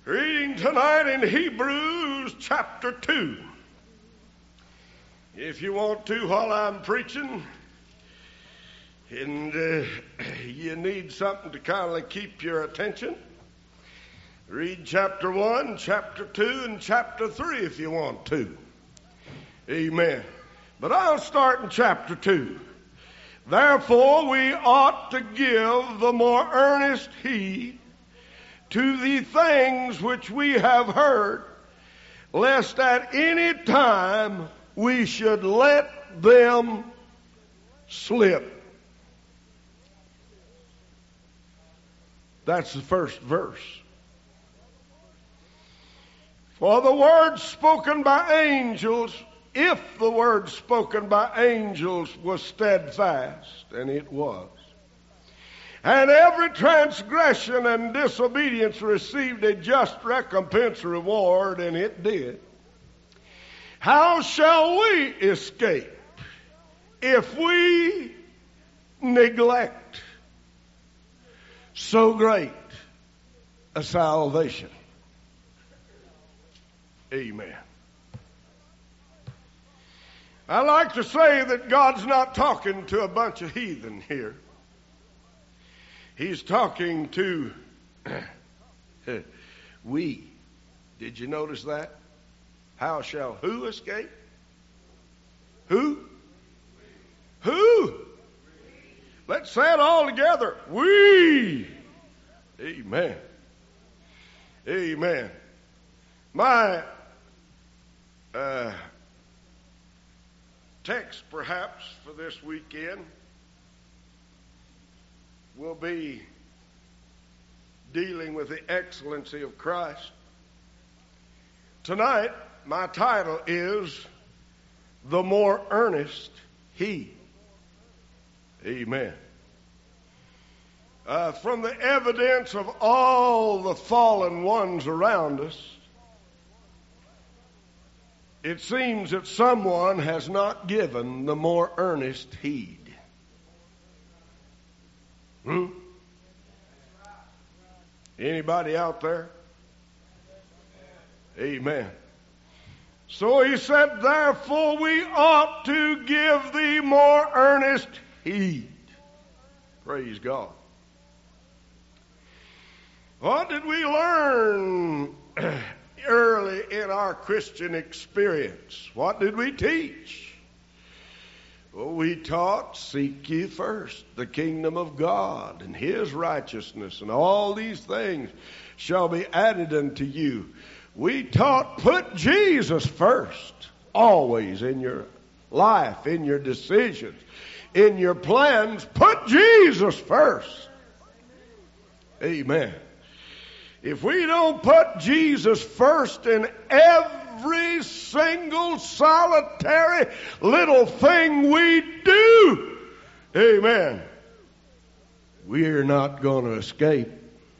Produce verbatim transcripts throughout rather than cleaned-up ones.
Reading tonight in Hebrews chapter two. If you want to while I'm preaching, and uh, you need something to kind of keep your attention, read chapter one, chapter two, and chapter three if you want to. Amen. But I'll start in chapter two. Therefore we ought to give the more earnest heed to the things which we have heard, lest at any time we should let them slip. That's the first verse. For the word spoken by angels, if the word spoken by angels was steadfast, and it was, and every transgression and disobedience received a just recompense reward, and it did, how shall we escape if we neglect so great a salvation? Amen. I like to say that God's not talking to a bunch of heathen here. He's talking to we. Did you notice that? How shall who escape? Who? Who? Let's say it all together. We. Amen. Amen. My uh, text perhaps for this weekend will be dealing with the excellency of Christ. Tonight, my title is The More Earnest He. Amen. Uh, from the evidence of all the fallen ones around us, it seems that someone has not given the more earnest heed. Hmm? Anybody out there? Amen. So he said, therefore we ought to give thee more earnest heed. Praise God. What did we learn early in our Christian experience? What did we teach? Well, we taught, seek ye first the kingdom of God and his righteousness, and all these things shall be added unto you. We taught, put Jesus first, always in your life, in your decisions, in your plans. Put Jesus first. Amen. If we don't put Jesus first in every Every single solitary little thing we do, amen, we're not going to escape.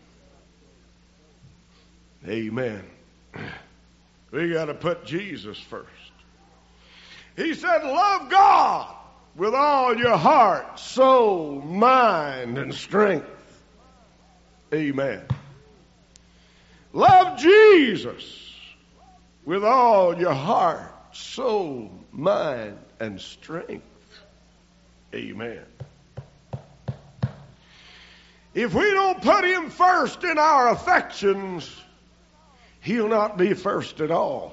Amen. We got to put Jesus first. He said, love God with all your heart, soul, mind, and strength. Amen. Love Jesus with all your heart, soul, mind, and strength. Amen. If we don't put him first in our affections, he'll not be first at all.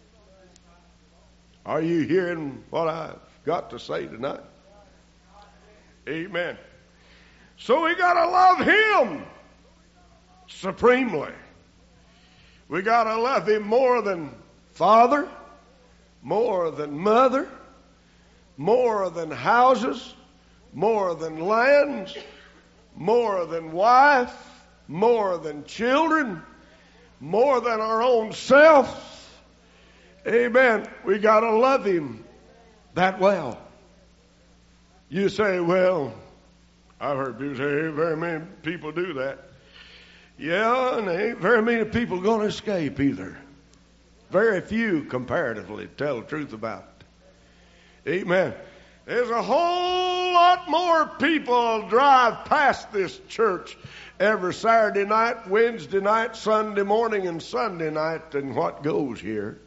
Are you hearing what I've got to say tonight? Amen. So we got to love him supremely. We got to love him more than father, more than mother, more than houses, more than lands, more than wife, more than children, more than our own self. Amen. We got to love him that well. You say, well, I've heard people say, hey, very many people do that. Yeah, and there ain't very many people going to escape either. Very few, comparatively, to tell the truth about it. Amen. There's a whole lot more people drive past this church every Saturday night, Wednesday night, Sunday morning, and Sunday night, and what goes here.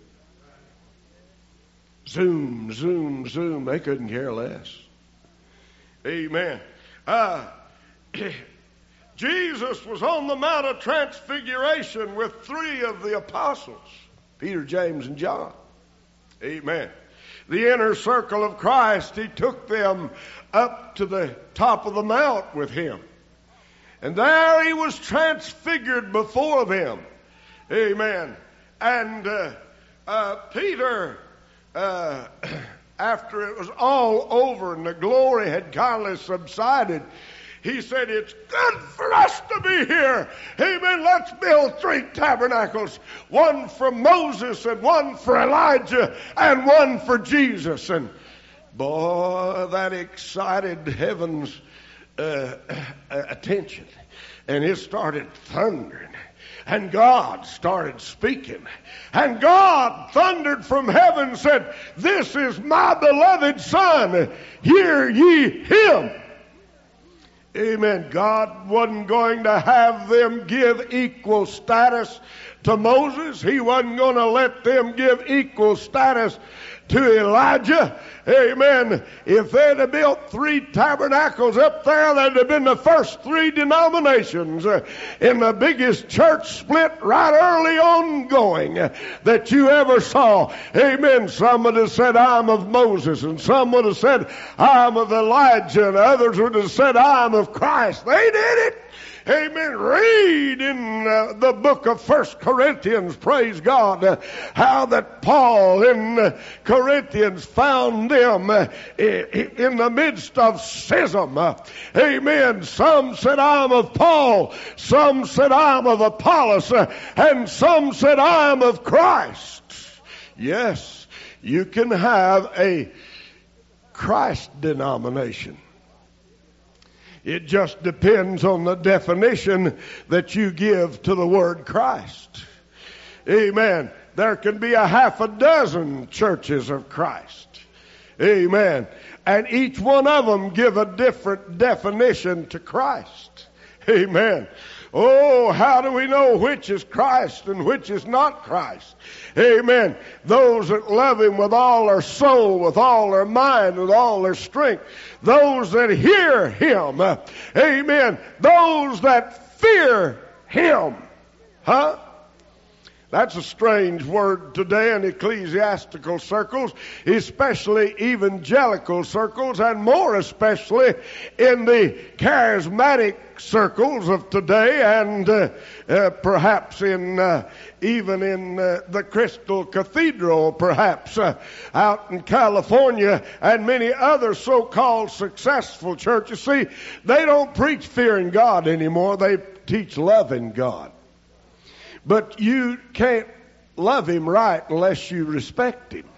Zoom, zoom, zoom. They couldn't care less. Amen. Uh, Jesus was on the Mount of Transfiguration with three of the apostles, Peter, James, and John. Amen. The inner circle of Christ, he took them up to the top of the mount with him. And there he was transfigured before them. Amen. And uh, uh, Peter, uh, after it was all over and the glory had kindly subsided, he said, it's good for us to be here. Amen. Let's build three tabernacles. One for Moses and one for Elijah and one for Jesus. And boy, that excited heaven's uh, attention. And it started thundering. And God started speaking. And God thundered from heaven and said, this is my beloved Son. Hear ye him. Amen. God wasn't going to have them give equal status to Moses. He wasn't going to let them give equal status to Elijah. Amen. If they'd have built three tabernacles up there, that'd have been the first three denominations uh, in the biggest church split right early on going uh, that you ever saw. Amen. Some would have said, I'm of Moses, and some would have said, I'm of Elijah, and others would have said, I'm of Christ. They did it. Amen. Read in uh, the book of First Corinthians, praise God, uh, how that Paul in uh, Corinthians found them uh, in the midst of schism. Uh, amen. Some said, I'm of Paul. Some said, I'm of Apollos. Uh, and some said, I'm of Christ. Yes, you can have a Christ denomination. It just depends on the definition that you give to the word Christ. Amen. There can be a half a dozen churches of Christ. Amen. And each one of them give a different definition to Christ. Amen. Oh, how do we know which is Christ and which is not Christ? Amen. Those that love him with all their soul, with all their mind, with all their strength. Those that hear him. Uh, amen. Those that fear him. Huh? That's a strange word today in ecclesiastical circles, especially evangelical circles, and more especially in the charismatic circles of today, and uh, uh, perhaps in uh, even in uh, the Crystal Cathedral, perhaps uh, out in California, and many other so-called successful churches. See, they don't preach fearing God anymore. They teach loving God. But you can't love him right unless you respect him.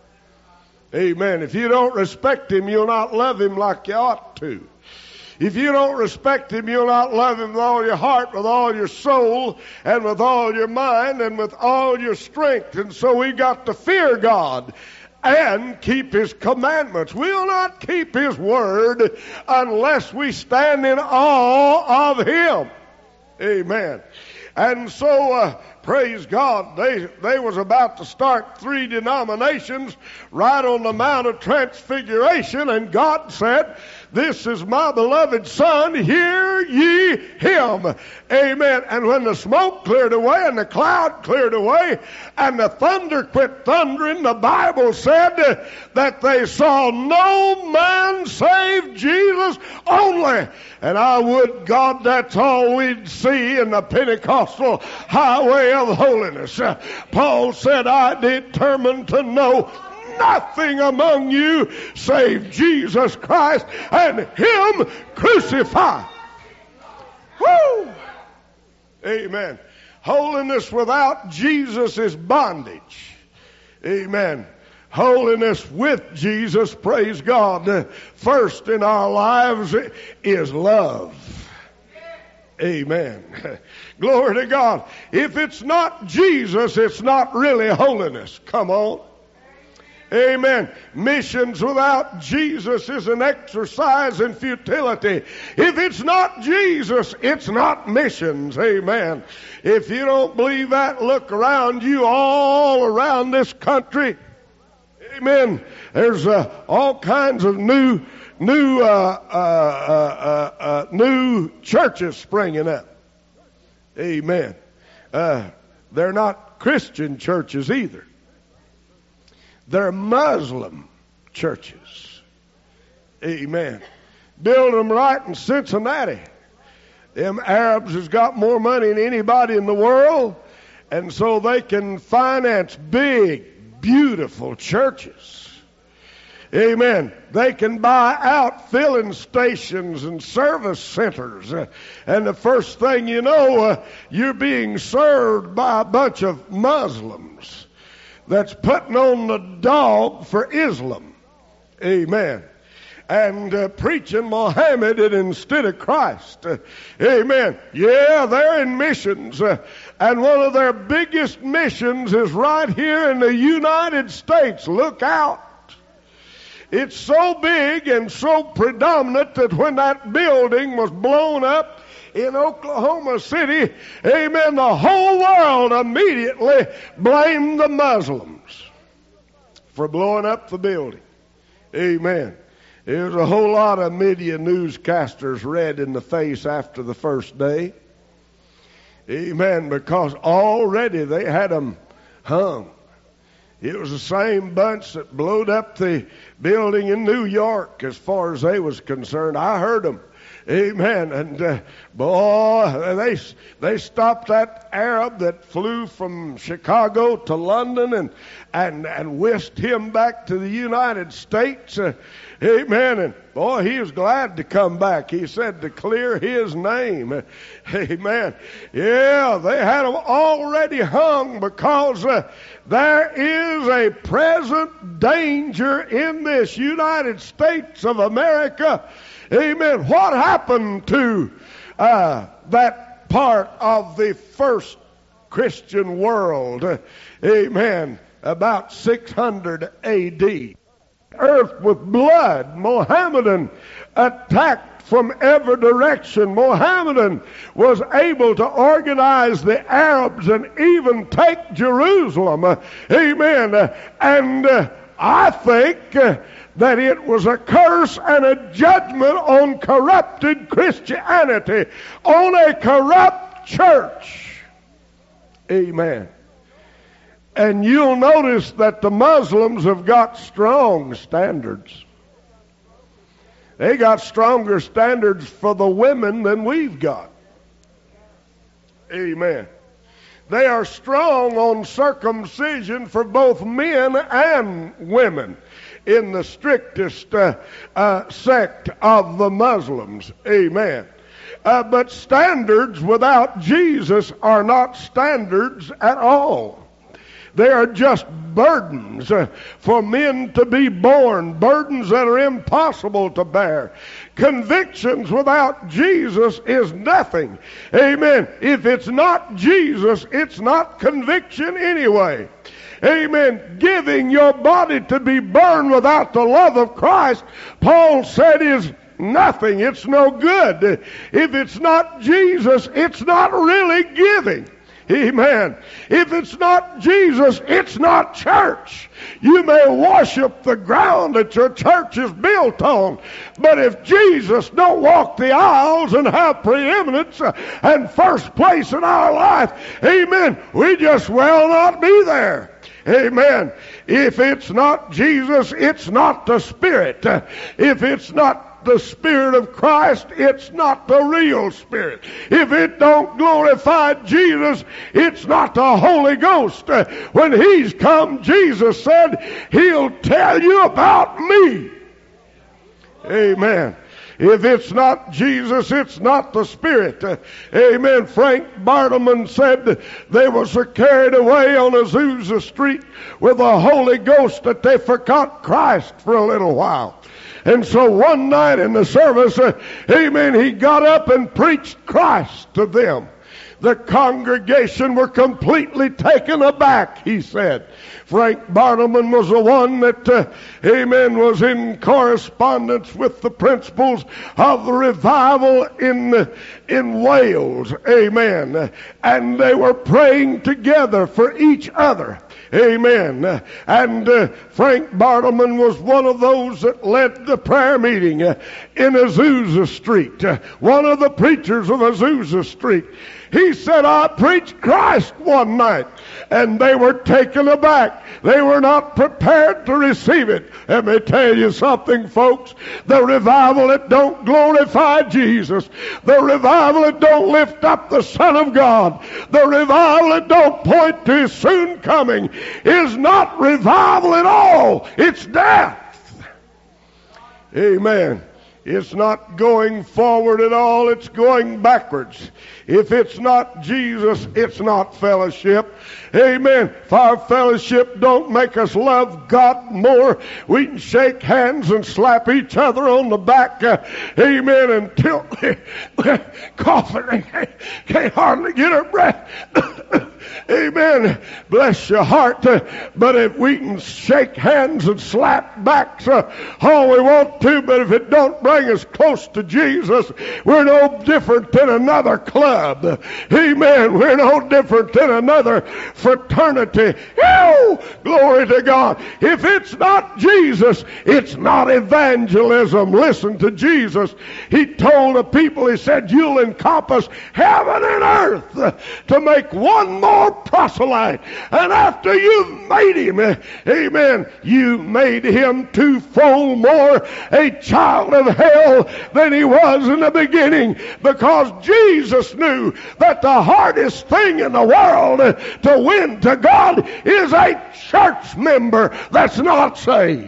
Amen. If you don't respect him, you'll not love him like you ought to. If you don't respect him, you'll not love him with all your heart, with all your soul, and with all your mind, and with all your strength. And so we got to fear God and keep his commandments. We'll not keep his word unless we stand in awe of him. Amen. And so, uh, praise God, they, they was about to start three denominations right on the Mount of Transfiguration, and God said, this is my beloved Son, hear ye him. Amen. And when the smoke cleared away and the cloud cleared away and the thunder quit thundering, the Bible said that they saw no man save Jesus only. And I would, God, that's all we'd see in the Pentecostal highway of holiness. Paul said, I determined to know nothing among you save Jesus Christ and him crucified. Woo! Amen. Holiness without Jesus is bondage. Amen. Holiness with Jesus, praise God, first in our lives is love. Amen. Glory to God. If it's not Jesus, it's not really holiness. Come on. Amen. Missions without Jesus is an exercise in futility. If it's not Jesus, it's not missions. Amen. If you don't believe that, look around you all around this country. Amen. There's uh, all kinds of new, new, uh, uh, uh, uh, uh, new churches springing up. Amen. Uh, they're not Christian churches either. They're Muslim churches. Amen. Build them right in Cincinnati. Them Arabs has got more money than anybody in the world, and so they can finance big, beautiful churches. Amen. They can buy out filling stations and service centers. Uh, and the first thing you know, uh, you're being served by a bunch of Muslims that's putting on the dog for Islam. Amen. And uh, preaching Muhammad instead of Christ. Uh, amen. Yeah, they're in missions. Uh, and one of their biggest missions is right here in the United States. Look out. It's so big and so predominant that when that building was blown up in Oklahoma City, amen, the whole world immediately blamed the Muslims for blowing up the building. Amen. There's a whole lot of media newscasters red in the face after the first day. Amen. Because already they had them hung. It was the same bunch that blowed up the building in New York as far as they was concerned. I heard them. Amen. And uh, boy, they they stopped that Arab that flew from Chicago to London and and and whisked him back to the United States. Uh, amen. And boy, he was glad to come back. He said to clear his name. Amen. Yeah, they had him already hung because uh, there is a present danger in this United States of America. Amen. What happened to uh, that part of the first Christian world? Uh, amen. About six hundred A D Earth with blood. Mohammedan attacked from every direction. Mohammedan was able to organize the Arabs and even take Jerusalem. Uh, amen. Uh, and uh, I think uh, that it was a curse and a judgment on corrupted Christianity, on a corrupt church. Amen. And you'll notice that the Muslims have got strong standards. They got stronger standards for the women than we've got. Amen. They are strong on circumcision for both men and women in the strictest uh, uh, sect of the Muslims. Amen. Uh, but standards without Jesus are not standards at all. They are just burdens uh, for men to be borne, burdens that are impossible to bear. Convictions without Jesus is nothing. Amen. If it's not Jesus, it's not conviction anyway. Amen. Giving your body to be burned without the love of Christ, Paul said, is nothing. It's no good. If it's not Jesus, it's not really giving. Amen. If it's not Jesus, it's not church. You may worship the ground that your church is built on, but if Jesus don't walk the aisles and have preeminence and first place in our life, amen, we just will not be there. Amen. If it's not Jesus, it's not the Spirit. If it's not the Spirit of Christ, it's not the real Spirit. If it don't glorify Jesus, it's not the Holy Ghost. When He's come, Jesus said, He'll tell you about me. Amen. If it's not Jesus, it's not the Spirit. Uh, amen. Frank Bartleman said they were so carried away on Azusa Street with the Holy Ghost that they forgot Christ for a little while. And so one night in the service, uh, amen, he got up and preached Christ to them. The congregation were completely taken aback, he said. Frank Bartleman was the one that, uh, amen, was in correspondence with the principles of the revival in, in Wales, amen. And they were praying together for each other. Amen. And uh, Frank Bartleman was one of those that led the prayer meeting uh, in Azusa Street, uh, one of the preachers of Azusa Street. He said, I preached Christ one night, and they were taken aback. They were not prepared to receive it. Let me tell you something, folks. The revival that don't glorify Jesus, the revival that don't lift up the Son of God, the revival that don't point to His soon coming is not revival at all. It's death. Amen. It's not going forward at all. It's going backwards. If it's not Jesus, it's not fellowship. Amen. If our fellowship don't make us love God more, we can shake hands and slap each other on the back. Uh, amen. Until coughing, can't hardly get her breath. Amen. Bless your heart. Uh, but if we can shake hands and slap backs uh, all we want to, but if it don't bring us close to Jesus, we're no different than another club. Amen. We're no different than another fraternity. Oh, glory to God. If it's not Jesus, it's not evangelism. Listen to Jesus. He told the people, he said, you'll encompass heaven and earth to make one more proselyte. And after you've made him, amen, you made him twofold more a child of hell than he was in the beginning, because Jesus knew that the hardest thing in the world to win to God is a church member that's not saved.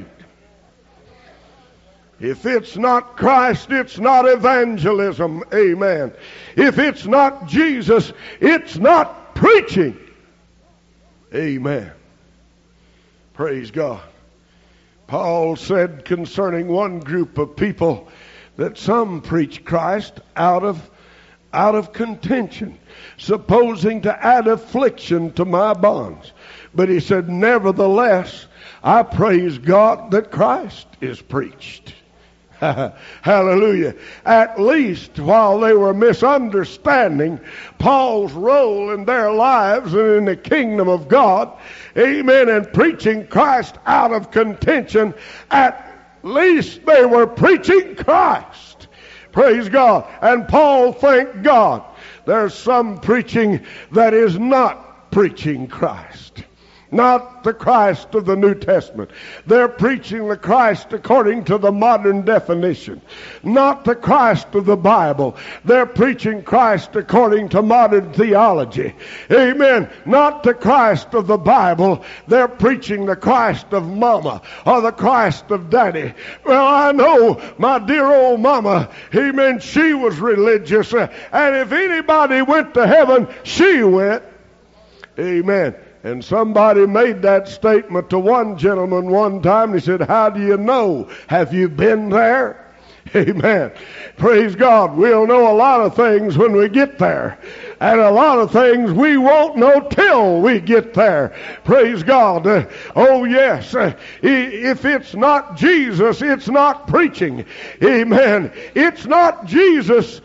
If it's not Christ, it's not evangelism. Amen. If it's not Jesus, it's not preaching. Amen. Praise God. Paul said concerning one group of people that some preach Christ out of out of contention, supposing to add affliction to my bonds. But he said, nevertheless, I praise God that Christ is preached. Hallelujah. At least while they were misunderstanding Paul's role in their lives and in the kingdom of God, amen, and preaching Christ out of contention, at least they were preaching Christ. Praise God. And Paul, thank God, there's some preaching that is not preaching Christ. Not the Christ of the New Testament. They're preaching the Christ according to the modern definition. Not the Christ of the Bible. They're preaching Christ according to modern theology. Amen. Not the Christ of the Bible. They're preaching the Christ of mama or the Christ of daddy. Well, I know my dear old mama, amen, she was religious. And if anybody went to heaven, she went. Amen. And somebody made that statement to one gentleman one time. He said, how do you know? Have you been there? Amen. Praise God. We'll know a lot of things when we get there. And a lot of things we won't know till we get there. Praise God. Uh, oh, yes. Uh, if it's not Jesus, it's not preaching. Amen. It's not Jesus.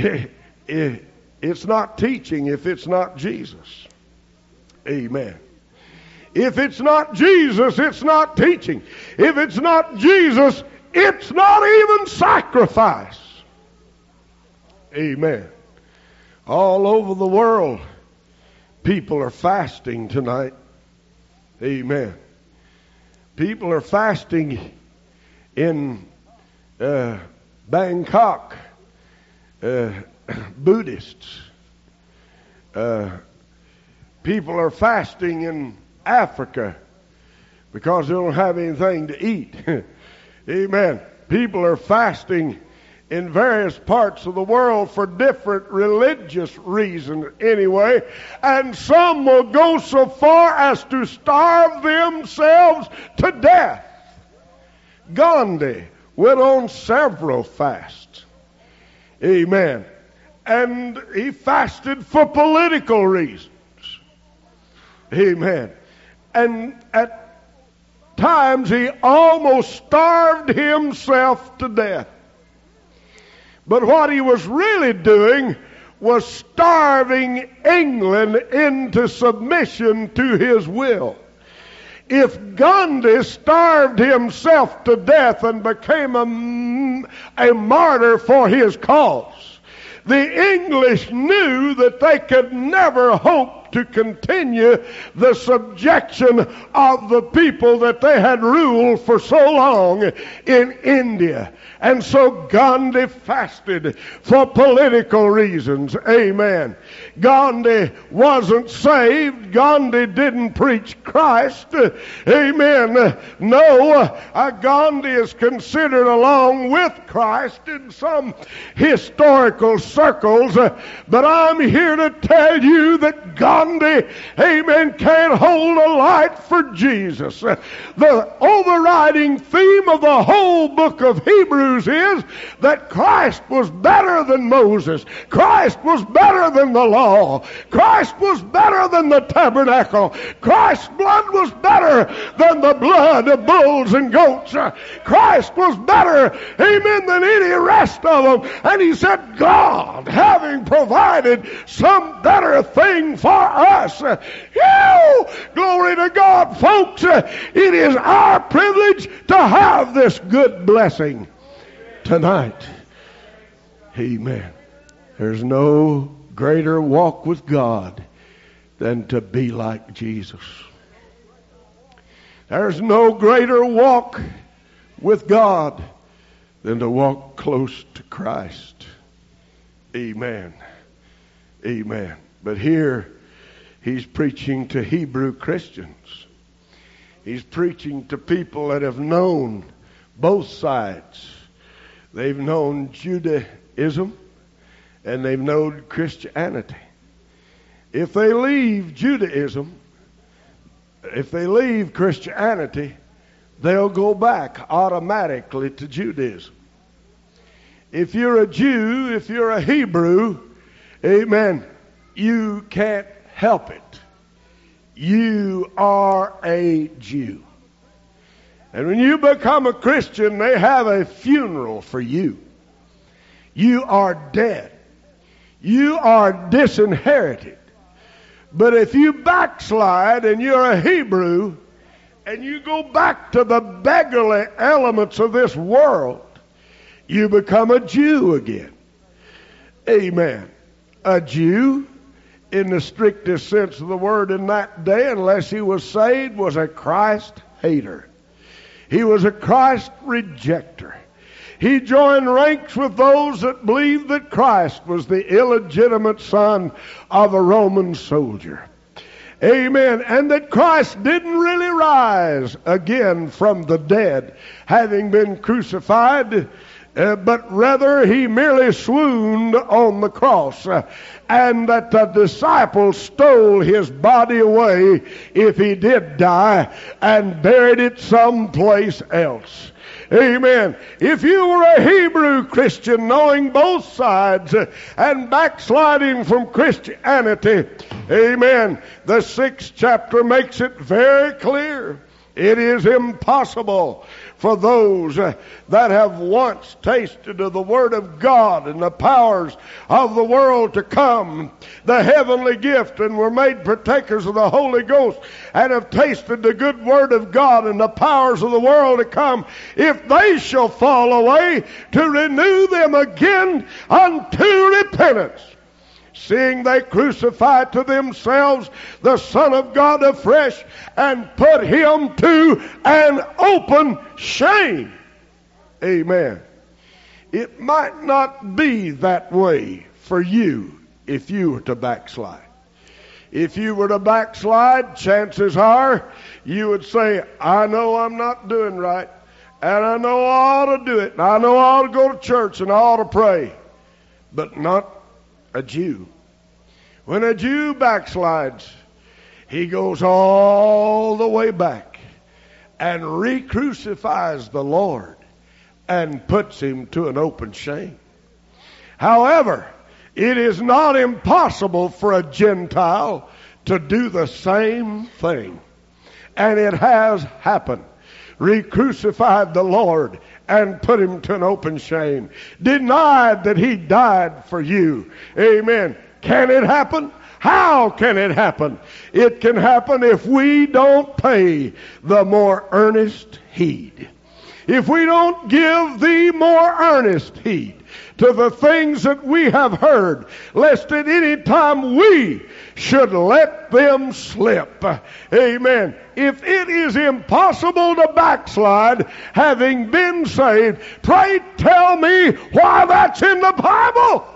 It's not teaching if it's not Jesus. Amen. If it's not Jesus, it's not teaching. If it's not Jesus, it's not even sacrifice. Amen. All over the world, people are fasting tonight. Amen. People are fasting in uh, Bangkok. Uh, Buddhists. Uh, People are fasting in Africa because they don't have anything to eat. Amen. People are fasting in various parts of the world for different religious reasons anyway. And some will go so far as to starve themselves to death. Gandhi went on several fasts. Amen. And he fasted for political reasons. Amen. And at times he almost starved himself to death. But what he was really doing was starving England into submission to his will. If Gandhi starved himself to death and became a, a martyr for his cause, the English knew that they could never hope to continue the subjection of the people that they had ruled for so long in India. And so Gandhi fasted for political reasons. Amen. Gandhi wasn't saved. Gandhi didn't preach Christ. Amen. No, uh, Gandhi is considered along with Christ in some historical circles. Uh, but I'm here to tell you that Gandhi, amen, can't hold a light for Jesus. Uh, the overriding theme of the whole book of Hebrews is that Christ was better than Moses. Christ was better than the law. Christ was better than the tabernacle. Christ's blood was better than the blood of bulls and goats. Christ was better, amen, than any rest of them. And he said, God, having provided some better thing for us, you, glory to God, folks, it is our privilege to have this good blessing tonight. Amen. There's no greater walk with God than to be like Jesus. There's no greater walk with God than to walk close to Christ. Amen. Amen. But here he's preaching to Hebrew Christians. He's preaching to people that have known both sides. They've known Judaism and they've known Christianity. If they leave Judaism, if they leave Christianity, they'll go back automatically to Judaism. If you're a Jew, if you're a Hebrew, amen, you can't help it. You are a Jew. And when you become a Christian, they have a funeral for you. You are dead. You are disinherited. But if you backslide and you're a Hebrew and you go back to the beggarly elements of this world, you become a Jew again. Amen. A Jew, in the strictest sense of the word in that day, unless he was saved, was a Christ hater. He was a Christ rejecter. He joined ranks with those that believed that Christ was the illegitimate son of a Roman soldier. Amen. And that Christ didn't really rise again from the dead, having been crucified, uh, but rather he merely swooned on the cross. Uh, and that the disciples stole his body away, if he did die, and buried it someplace else. Amen. If you were a Hebrew Christian, knowing both sides and backsliding from Christianity, amen, the sixth chapter makes it very clear. It is impossible for those that have once tasted of the Word of God and the powers of the world to come, the heavenly gift, and were made partakers of the Holy Ghost, and have tasted the good Word of God and the powers of the world to come, if they shall fall away, to renew them again unto repentance, seeing they crucify to themselves the Son of God afresh, and put him to an open shame. Amen. It might not be that way for you if you were to backslide. If you were to backslide, chances are you would say, I know I'm not doing right, and I know I ought to do it, and I know I ought to go to church, and I ought to pray. But not a Jew. When a Jew backslides, he goes all the way back and re-crucifies the Lord and puts him to an open shame. However, It is not impossible for a Gentile to do the same thing. And it has happened. Re-crucified the Lord and put him to an open shame. Denied that he died for you. Amen. Can it happen? How can it happen? It can happen if we don't pay the more earnest heed. If we don't give the more earnest heed to the things that we have heard, lest at any time we should let them slip. Amen. If it is impossible to backslide having been saved, pray tell me why that's in the Bible.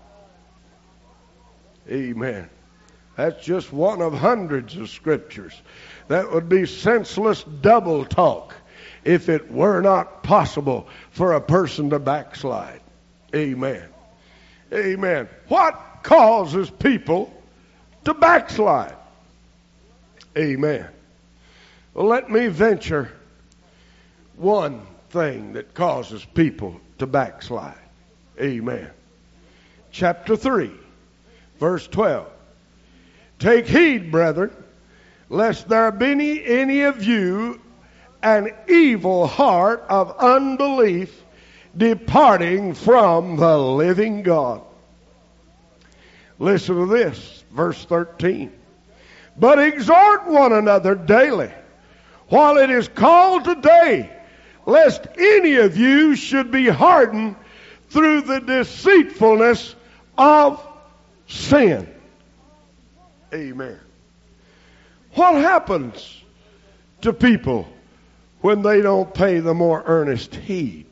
Amen. That's just one of hundreds of scriptures. That would be senseless double talk if it were not possible for a person to backslide. Amen. Amen. What causes people to backslide? Amen. Well, let me venture one thing that causes people to backslide. Amen. Chapter three, verse twelve. Take heed, brethren, lest there be any, any of you an evil heart of unbelief departing from the living God. Listen to this, verse thirteen. But exhort one another daily, while it is called today, lest any of you should be hardened through the deceitfulness of sin. Amen. What happens to people when they don't pay the more earnest heed?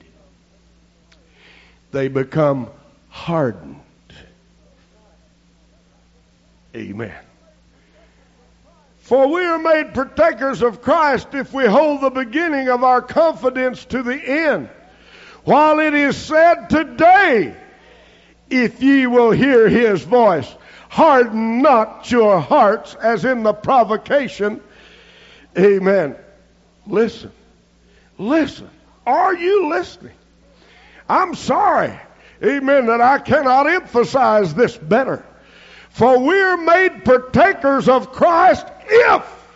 They become hardened. Amen. For we are made partakers of Christ if we hold the beginning of our confidence to the end. While it is said today, if ye will hear his voice, harden not your hearts as in the provocation. Amen. Listen. Listen. Are you listening? I'm sorry, amen, that I cannot emphasize this better. For we're made partakers of Christ if,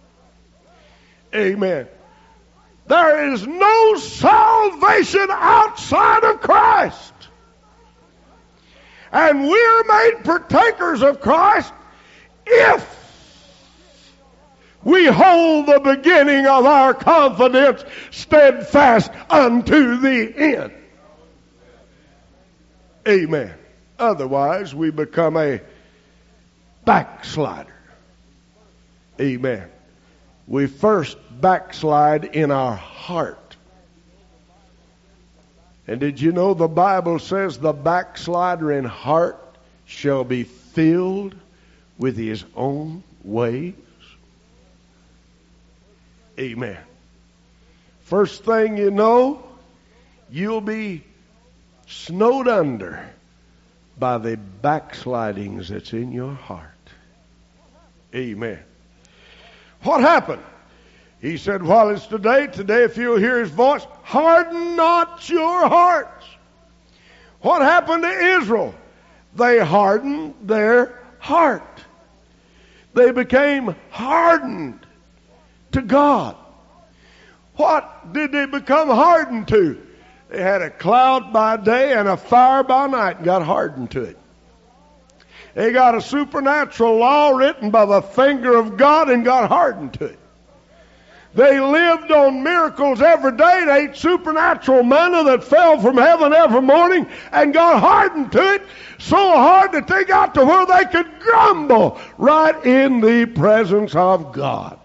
amen, there is no salvation outside of Christ. And we're made partakers of Christ if we hold the beginning of our confidence steadfast unto the end. Amen. Otherwise, we become a backslider. Amen. We first backslide in our heart. And did you know the Bible says the backslider in heart shall be filled with his own ways? Amen. First thing you know, you'll be snowed under by the backslidings that's in your heart. Amen. What happened? He said, while it's today, today if you'll hear his voice, harden not your hearts. What happened to Israel? They hardened their heart. They became hardened to God. What did they become hardened to? They had a cloud by day and a fire by night and got hardened to it. They got a supernatural law written by the finger of God and got hardened to it. They lived on miracles every day. They ate supernatural manna that fell from heaven every morning and got hardened to it so hard that they got to where they could grumble right in the presence of God.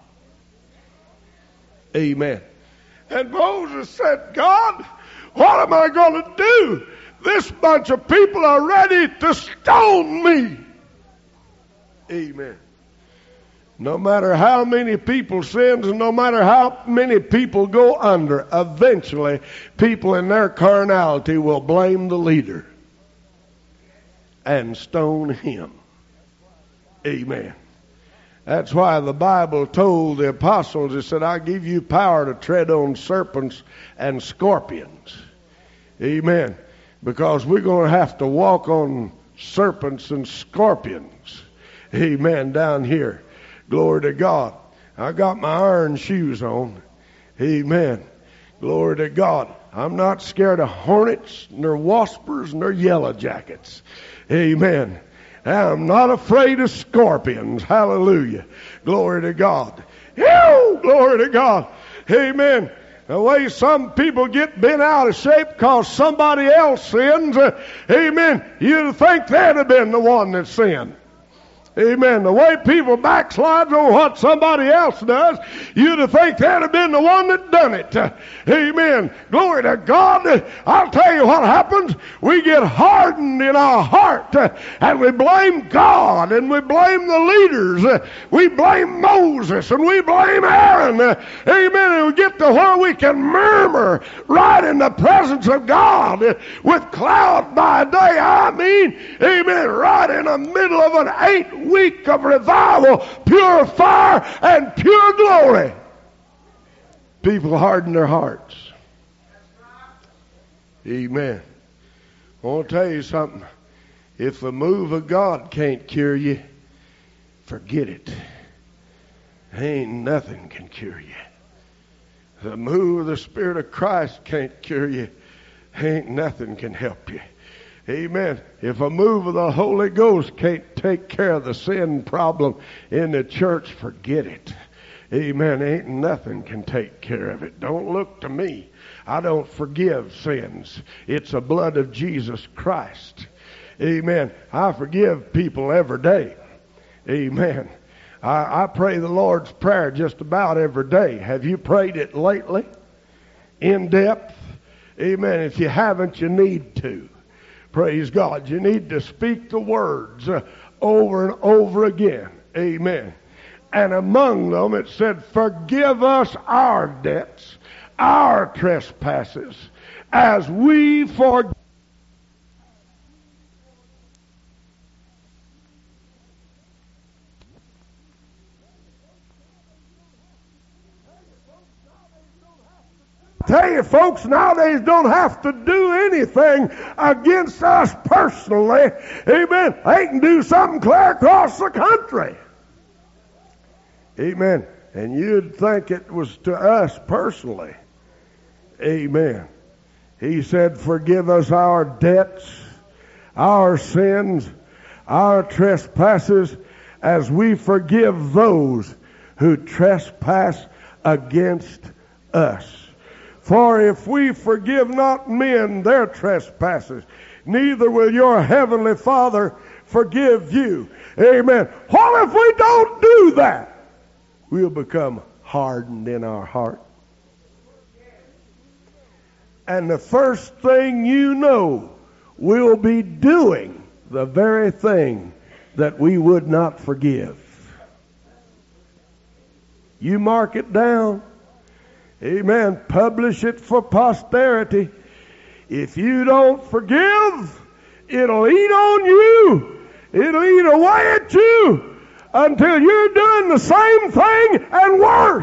Amen. And Moses said, God, what am I going to do? This bunch of people are ready to stone me. Amen. No matter how many people sin and no matter how many people go under, eventually people in their carnality will blame the leader and stone him. Amen. That's why the Bible told the apostles, it said, I give you power to tread on serpents and scorpions. Amen. Because we're going to have to walk on serpents and scorpions. Amen. Down here. Glory to God. I got my iron shoes on. Amen. Glory to God. I'm not scared of hornets, nor waspers, nor yellow jackets. Amen. I'm not afraid of scorpions. Hallelujah. Glory to God. Ew, glory to God. Amen. The way some people get bent out of shape because somebody else sins, uh, amen, you'd think they'd have been the one that sinned. Amen. The way people backslide on what somebody else does, you'd have think they'd have been the one that done it. Uh, amen. Glory to God. I'll tell you what happens. We get hardened in our heart, uh, and we blame God, and we blame the leaders. Uh, we blame Moses, and we blame Aaron. Uh, amen. And we get to where we can murmur right in the presence of God uh, with cloud by day. I mean, amen, right in the middle of an eight week of revival, pure fire and pure glory. People harden their hearts. Amen. I want to tell you something. If the move of God can't cure you, forget it. Ain't nothing can cure you. The move of the Spirit of Christ can't cure you. Ain't nothing can help you. Amen. If a move of the Holy Ghost can't take care of the sin problem in the church, forget it. Amen. Ain't nothing can take care of it. Don't look to me. I don't forgive sins. It's the blood of Jesus Christ. Amen. I forgive people every day. Amen. I, I pray the Lord's Prayer just about every day. Have you prayed it lately? In depth? Amen. If you haven't, you need to. Praise God. You need to speak the words uh, over and over again. Amen. And among them it said, forgive us our debts, our trespasses, as we forgive. Tell you folks, nowadays don't have to do anything against us personally. Amen. They can do something clear across the country. Amen. And you'd think it was to us personally. Amen. He said, forgive us our debts, our sins, our trespasses, as we forgive those who trespass against us. For if we forgive not men their trespasses, neither will your heavenly Father forgive you. Amen. What if we don't do that? We'll become hardened in our heart. And the first thing you know, we'll be doing the very thing that we would not forgive. You mark it down. Amen. Publish it for posterity. If you don't forgive, it'll eat on you. It'll eat away at you until you're doing the same thing and worse.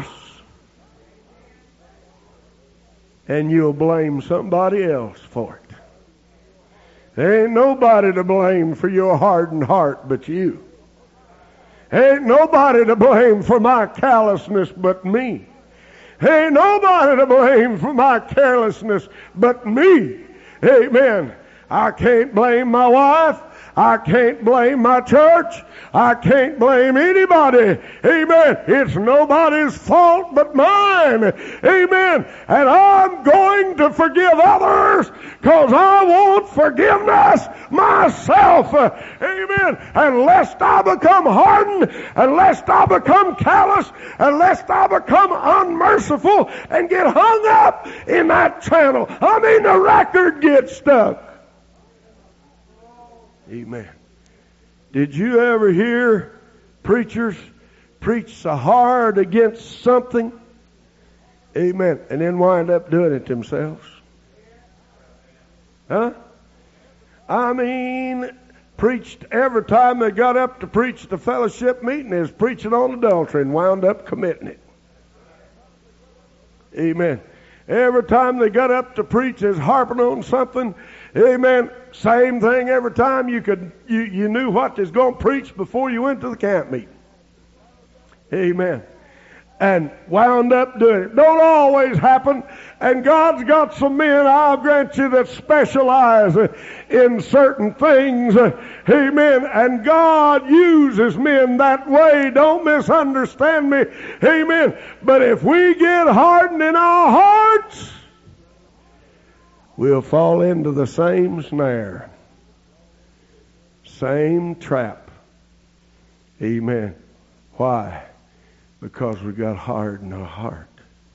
And you'll blame somebody else for it. There ain't nobody to blame for your hardened heart but you. Ain't nobody to blame for my callousness but me. Ain't nobody to blame for my carelessness but me. Amen. I can't blame my wife. I can't blame my church. I can't blame anybody. Amen. It's nobody's fault but mine. Amen. And I'm going to forgive others because I want forgiveness myself. Amen. And lest I become hardened, and lest I become callous, and lest I become unmerciful and get hung up in that channel. I mean, the record gets stuck. Amen. Did you ever hear preachers preach so hard against something? Amen. And then wind up doing it themselves? Huh? I mean, preached every time they got up to preach the fellowship meeting, they was preaching on adultery and wound up committing it. Amen. Every time they got up to preach, they was harping on something. Amen. Same thing every time. You could you, you knew what they was going to preach before you went to the camp meeting. Amen. And wound up doing it. Don't always happen. And God's got some men, I'll grant you, that specialize in certain things. Amen. And God uses men that way. Don't misunderstand me. Amen. But if we get hardened in our hearts, we'll fall into the same snare. Same trap. Amen. Why? Because we got hard in our heart.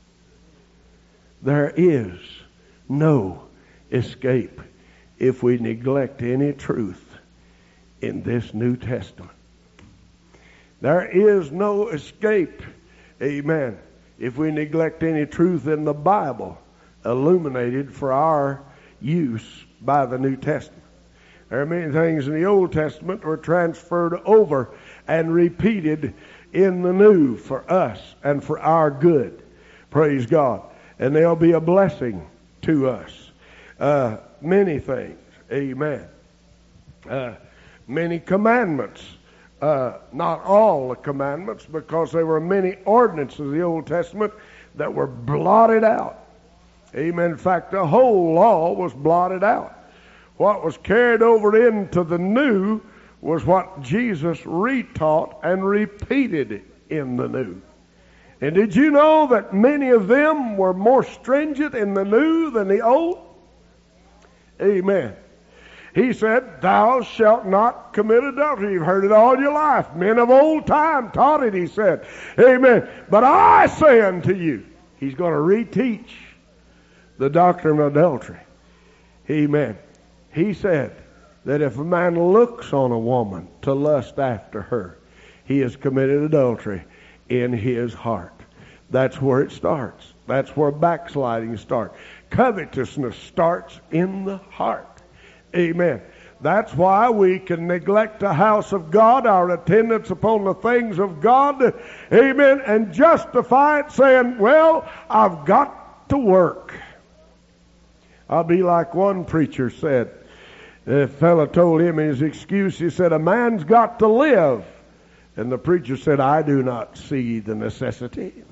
There is no escape if we neglect any truth in this New Testament. There is no escape, amen, if we neglect any truth in the Bible illuminated for our use by the New Testament. There are many things in the Old Testament that were transferred over and repeated in the New for us and for our good. Praise God. And they'll be a blessing to us. Uh, many things. Amen. Uh, many commandments. Uh, not all the commandments, because there were many ordinances of the Old Testament that were blotted out. Amen. In fact, the whole law was blotted out. What was carried over into the New was what Jesus retaught and repeated in the New. And did you know that many of them were more stringent in the New than the Old? Amen. He said, thou shalt not commit adultery. You've heard it all your life. Men of old time taught it, he said. Amen. But I say unto you, he's going to reteach the doctrine of adultery. Amen. He said that if a man looks on a woman to lust after her, he has committed adultery in his heart. That's where it starts. That's where backsliding starts. Covetousness starts in the heart. Amen. That's why we can neglect the house of God, our attendance upon the things of God, amen, and justify it saying, well, I've got to work. I'll be like one preacher said. The fellow told him his excuse. He said, a man's got to live. And the preacher said, I do not see the necessity.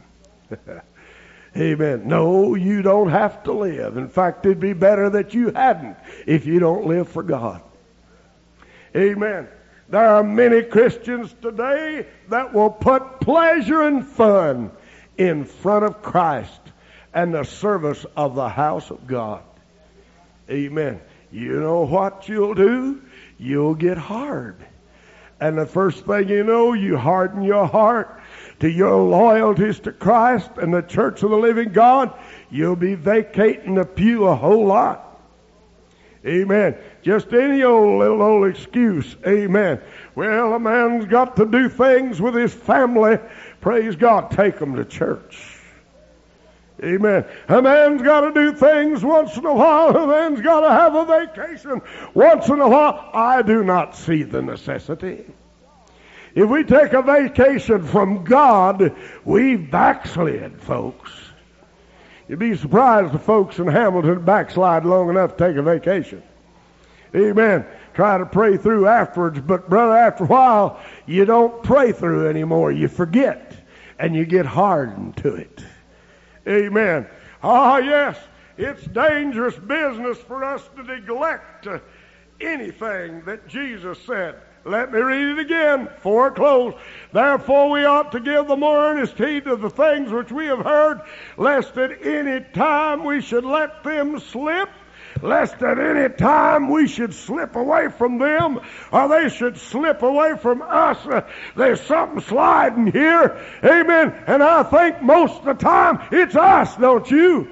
Amen. No, you don't have to live. In fact, it'd be better that you hadn't if you don't live for God. Amen. There are many Christians today that will put pleasure and fun in front of Christ and the service of the house of God. Amen. You know what you'll do? You'll get hard. And the first thing you know, you harden your heart to your loyalties to Christ and the church of the living God. You'll be vacating the pew a whole lot. Amen. Just any old little old excuse. Amen. Well, a man's got to do things with his family. Praise God. Take them to church. Amen. A man's got to do things once in a while. A man's got to have a vacation once in a while. I do not see the necessity. If we take a vacation from God, we backslid, folks. You'd be surprised if folks in Hamilton backslide long enough to take a vacation. Amen. Try to pray through afterwards, but brother, after a while, you don't pray through anymore. You forget, and you get hardened to it. Amen. Ah, yes, it's dangerous business for us to neglect uh, anything that Jesus said. Let me read it again before I close. Therefore we ought to give the more earnest heed to the things which we have heard, lest at any time we should let them slip, lest at any time we should slip away from them, or they should slip away from us. Uh, there's something sliding here. Amen. And I think most of the time it's us, don't you?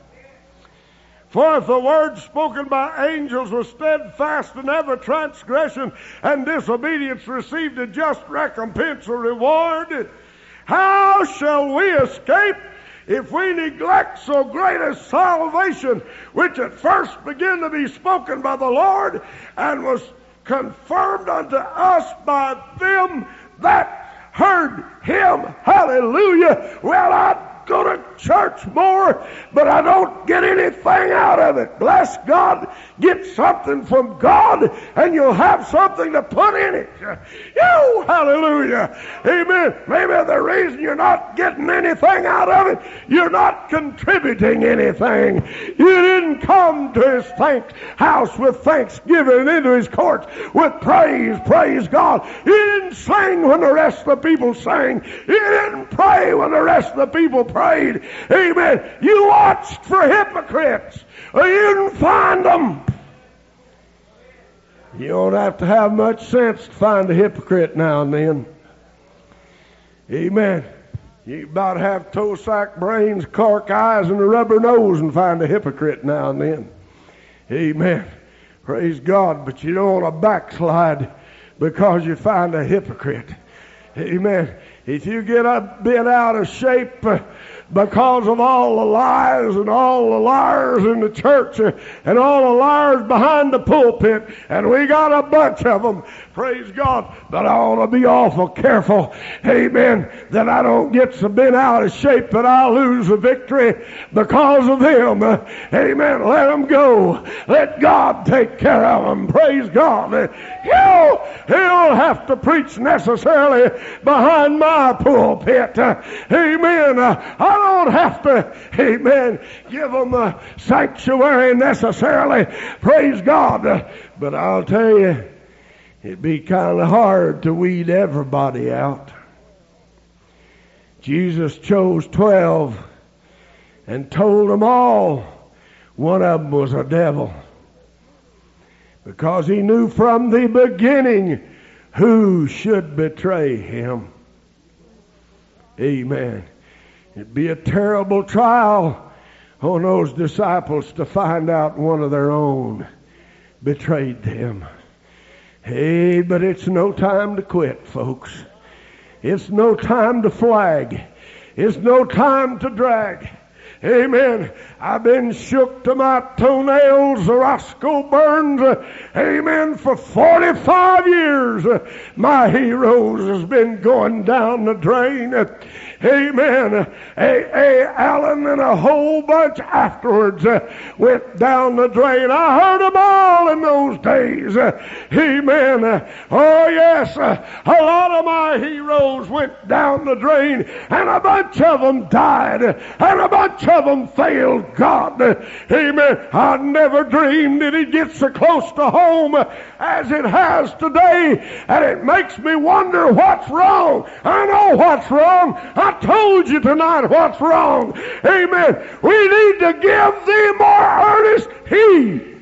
For if the word spoken by angels was steadfast, and every transgression and disobedience received a just recompense or reward, how shall we escape if we neglect so great a salvation, which at first began to be spoken by the Lord, and was confirmed unto us by them that heard him? Hallelujah. Well, I'd go to church more, but I don't get anything out of it. Bless God, get something from God, and you'll have something to put in it. Oh, hallelujah. Amen. Maybe the reason you're not getting anything out of it, you're not contributing anything. You didn't come to his thanks house with thanksgiving and into his courts with praise. Praise God. You didn't sing when the rest of the people sang. You didn't pray when the rest of the people prayed. Amen. You watched for hypocrites. You didn't find them. You don't have to have much sense to find a hypocrite now and then. Amen. You about have toe sack brains, cork eyes, and a rubber nose and find a hypocrite now and then. Amen. Praise God. But you don't want to backslide because you find a hypocrite. Amen. If you get a bit out of shape uh, because of all the lies and all the liars in the church uh, and all the liars behind the pulpit, and we got a bunch of them, praise God, but I ought to be awful careful, amen, that I don't get so bent out of shape that I lose the victory because of them. Uh, amen. Let them go. Let God take care of them. Praise God. Uh, he'll, he'll have to preach necessarily behind my pulpit. Uh, amen. Uh, I don't have to, amen, give them a sanctuary necessarily. Praise God. Uh, but I'll tell you, it'd be kind of hard to weed everybody out. Jesus chose twelve and told them all one of them was a devil, because he knew from the beginning who should betray him. Amen. It'd be a terrible trial on those disciples to find out one of their own betrayed them. Hey, but it's no time to quit, folks. It's no time to flag. It's no time to drag. Amen. I've been shook to my toenails, Roscoe Burns. Amen. For forty-five years, my heroes has been going down the drain. Amen. A. A. Allen and a whole bunch afterwards went down the drain. I heard them all in those days. Amen. Oh, yes. A lot of my heroes went down the drain, and a bunch of them died, and a bunch of them failed God. Amen. I never dreamed that it gets so close to home as it has today, and it makes me wonder what's wrong. I know what's wrong. I told you tonight what's wrong. Amen. We need to give thee more earnest heed.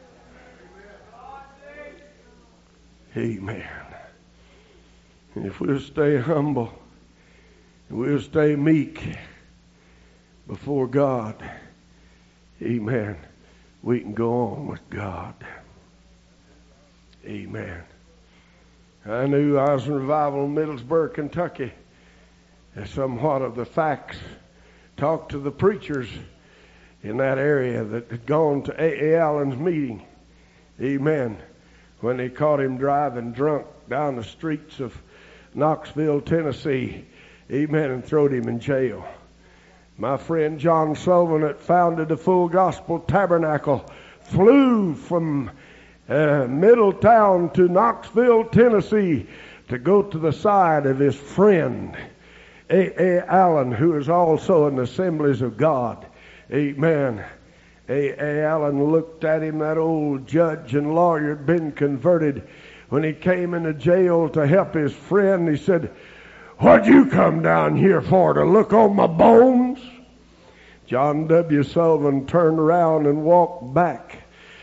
Amen. And if we'll stay humble, and we'll stay meek before God, amen, we can go on with God. Amen. I knew I was in revival in Middlesboro, Kentucky. Somewhat of the facts. Talked to the preachers in that area that had gone to A. A. Allen's meeting. Amen. When they caught him driving drunk down the streets of Knoxville, Tennessee. Amen. And throwed him in jail. My friend John Sullivan, that founded the Full Gospel Tabernacle, flew from uh, Middletown to Knoxville, Tennessee, to go to the side of his friend A. A. Allen, who is also in the Assemblies of God. Amen. A. A. Allen looked at him, that old judge and lawyer had been converted. When he came into jail to help his friend, he said, "What'd you come down here for, to look on my bones?" John W. Sullivan turned around and walked back.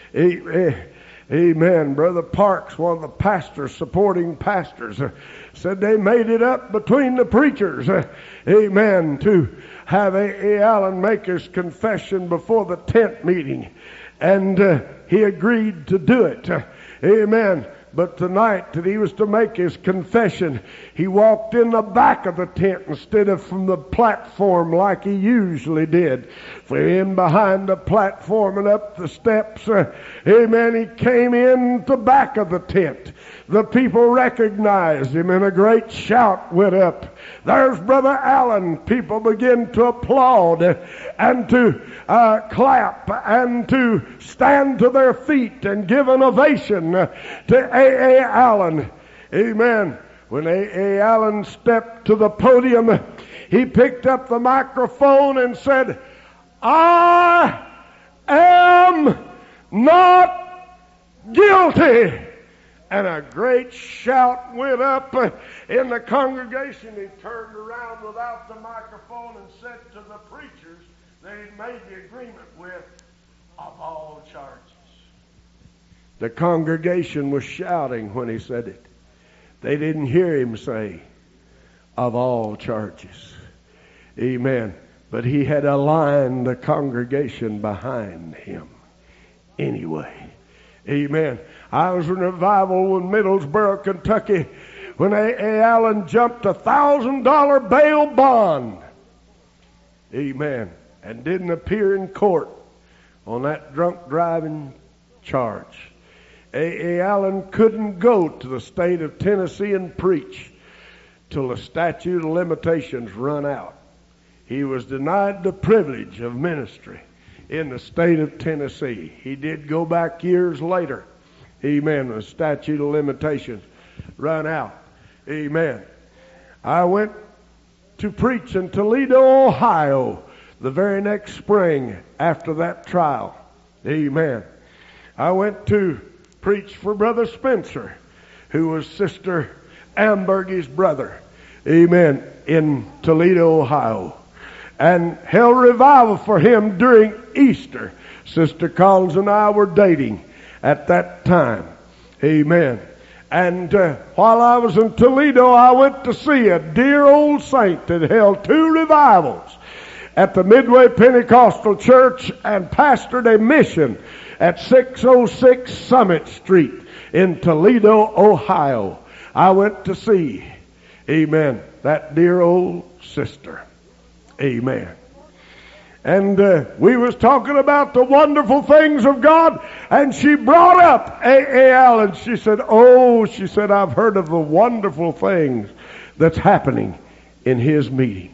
Amen. Brother Parks, one of the pastors, supporting pastors, uh, said they made it up between the preachers. Uh, amen. To have A. A. Allen make his confession before the tent meeting. And uh, he agreed to do it. Uh, amen. But tonight that he was to make his confession, he walked in the back of the tent instead of from the platform like he usually did. For in behind the platform and up the steps, uh, amen, he came in the back of the tent. The people recognized him and a great shout went up. There's Brother Allen. People begin to applaud and to uh, clap and to stand to their feet and give an ovation to A A. Allen. Amen. When A A. Allen stepped to the podium, he picked up the microphone and said, I am not guilty. And a great shout went up in the congregation. He turned around without the microphone and said to the preachers that he'd made the agreement with, of all charges. The congregation was shouting when he said it. They didn't hear him say, of all charges. Amen. But he had aligned the congregation behind him anyway. Amen. I was in revival in Middlesboro, Kentucky, when A A. Allen jumped a thousand dollar bail bond. Amen. And didn't appear in court on that drunk driving charge. A A. Allen couldn't go to the state of Tennessee and preach till the statute of limitations run out. He was denied the privilege of ministry in the state of Tennessee. He did go back years later. Amen. The statute of limitations run out. Amen. I went to preach in Toledo, Ohio, the very next spring after that trial. Amen. I went to preach for Brother Spencer, who was Sister Ambergy's brother. Amen. In Toledo, Ohio. And held revival for him during Easter. Sister Collins and I were dating at that time. Amen. And uh, while I was in Toledo, I went to see a dear old saint that held two revivals at the Midway Pentecostal Church and pastored a mission at six oh six Summit Street in Toledo, Ohio. I went to see, amen, that dear old sister. Amen. And uh, we was talking about the wonderful things of God, and she brought up A A. Allen. She said, oh, she said, I've heard of the wonderful things that's happening in his meetings.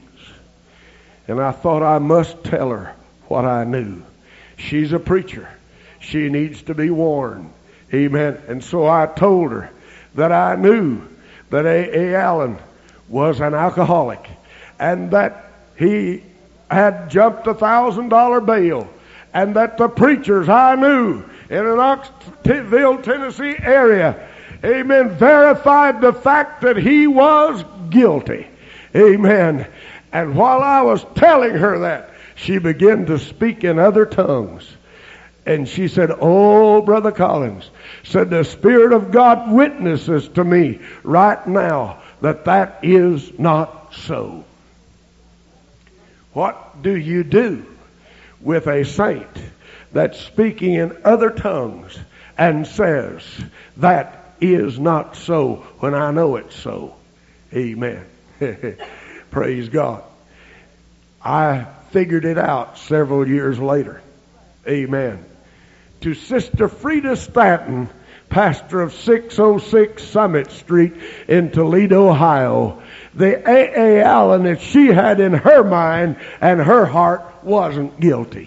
And I thought I must tell her what I knew. She's a preacher. She needs to be warned. Amen. And so I told her that I knew that A A. Allen was an alcoholic and that he had jumped a thousand dollar bail, and that the preachers I knew in an Knoxville, Tennessee area, amen, verified the fact that he was guilty. Amen. And while I was telling her that, she began to speak in other tongues. And she said, oh, Brother Collins, said the Spirit of God witnesses to me right now that that is not so. What do you do with a saint that's speaking in other tongues and says, that is not so, when I know it's so? Amen. Praise God. I figured it out several years later. Amen. To Sister Frida Stanton, pastor of six oh six Summit Street in Toledo, Ohio, the A A. Allen that she had in her mind and her heart wasn't guilty.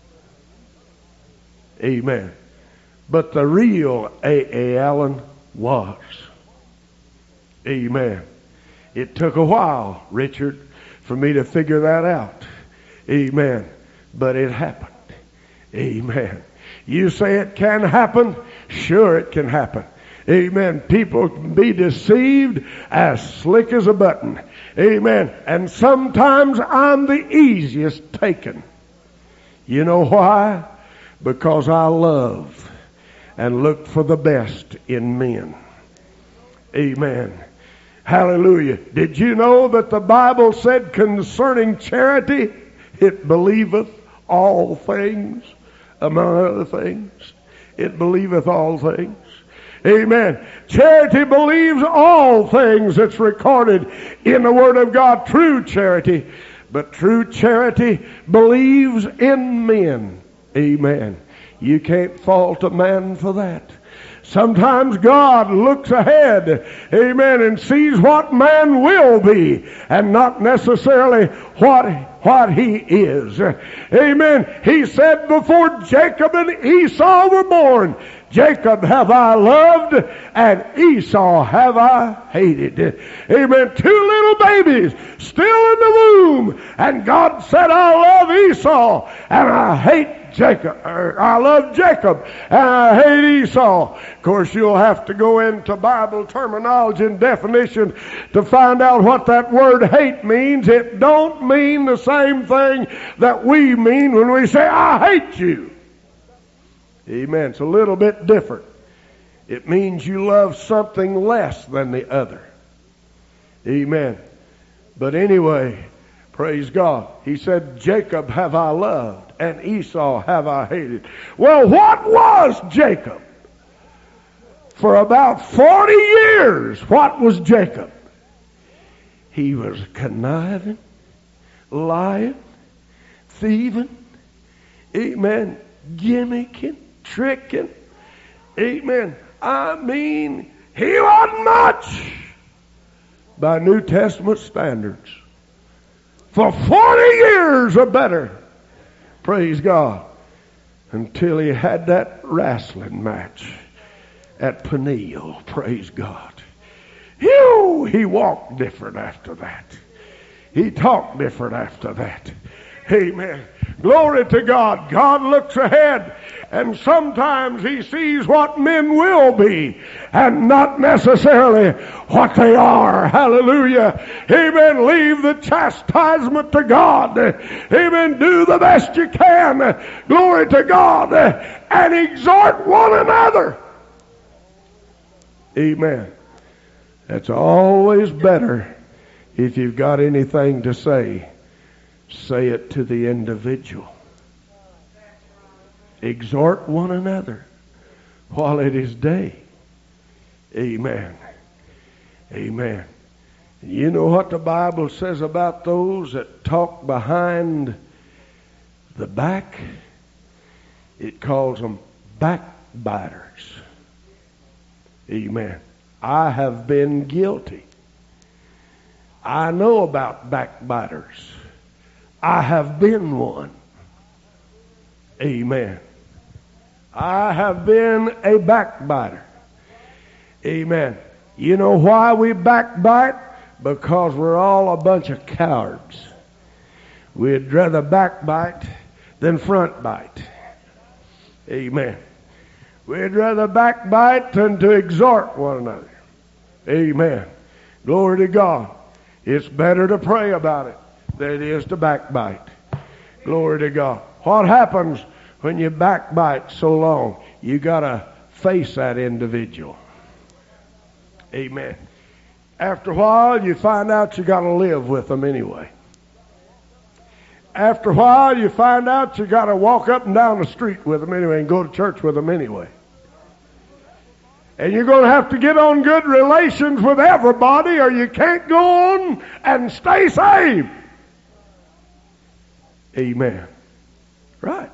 Amen. But the real A A. Allen was. Amen. It took a while, Richard, for me to figure that out. Amen. But it happened. Amen. You say it can happen? Sure, it can happen. Amen. People can be deceived as slick as a button. Amen. And sometimes I'm the easiest taken. You know why? Because I love and look for the best in men. Amen. Hallelujah. Did you know that the Bible said concerning charity, it believeth all things, among other things? It believeth all things. Amen. Charity believes all things that's recorded in the Word of God. True charity. But true charity believes in men. Amen. You can't fault a man for that. Sometimes God looks ahead, amen, and sees what man will be and not necessarily what, what he is. Amen. He said before Jacob and Esau were born, Jacob have I loved and Esau have I hated. Amen. Two little babies still in the womb, and God said, I love Esau and I hate Jacob. I love Jacob and I hate Esau. Of course, you'll have to go into Bible terminology and definition to find out what that word hate means. It don't mean the same thing that we mean when we say, I hate you. Amen. It's a little bit different. It means you love something less than the other. Amen. But anyway, praise God. He said, Jacob have I loved and Esau have I hated. Well, what was Jacob? For about forty years, what was Jacob? He was conniving, lying, thieving, amen, gimmicking, tricking, amen. I mean, he wasn't much by New Testament standards. For forty years or better, praise God, until he had that wrestling match at Peniel, praise God. Whew, he walked different after that. He talked different after that. Amen. Glory to God. God looks ahead, and sometimes he sees what men will be and not necessarily what they are. Hallelujah. Amen. Leave the chastisement to God. Amen. Do the best you can. Glory to God. And exhort one another. Amen. That's always better. If you've got anything to say, say it to the individual. Exhort one another while it is day. Amen. Amen. You know what the Bible says about those that talk behind the back? It calls them backbiters. Amen. I have been guilty. I know about backbiters. I have been one. Amen. I have been a backbiter. Amen. You know why we backbite? Because we're all a bunch of cowards. We'd rather backbite than front bite. Amen. We'd rather backbite than to exhort one another. Amen. Glory to God. It's better to pray about it than it is to backbite. Glory to God. What happens when you backbite so long? You got to face that individual. Amen. After a while, you find out you got to live with them anyway. After a while, you find out you got to walk up and down the street with them anyway and go to church with them anyway. And you're going to have to get on good relations with everybody, or you can't go on and stay saved. Amen. Right.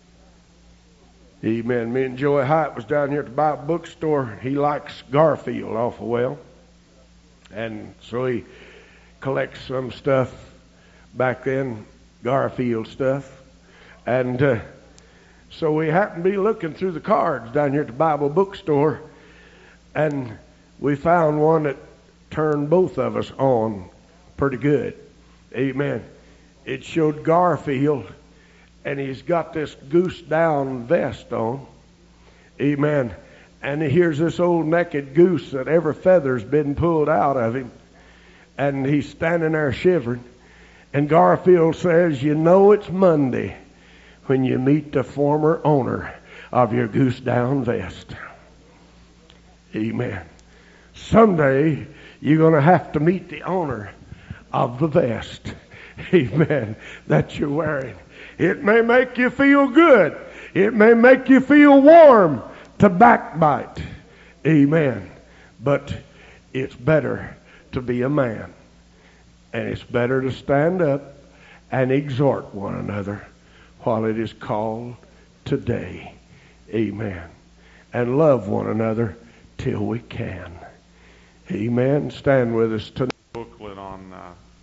Amen. Me and Joey Hyatt was down here at the Bible bookstore. He likes Garfield awful well. And so he collects some stuff back then, Garfield stuff. And uh, so we happened to be looking through the cards down here at the Bible bookstore, and we found one that turned both of us on pretty good. Amen. It showed Garfield, and he's got this goose down vest on. Amen. And here's this old naked goose that every feather's been pulled out of him. And he's standing there shivering. And Garfield says, you know it's Monday when you meet the former owner of your goose down vest. Amen. Someday you're going to have to meet the owner of the vest. Amen. That you're wearing. It may make you feel good. It may make you feel warm to backbite. Amen. But it's better to be a man. And it's better to stand up and exhort one another while it is called today. Amen. And love one another till we can. Amen. Stand with us tonight. Booklet on uh,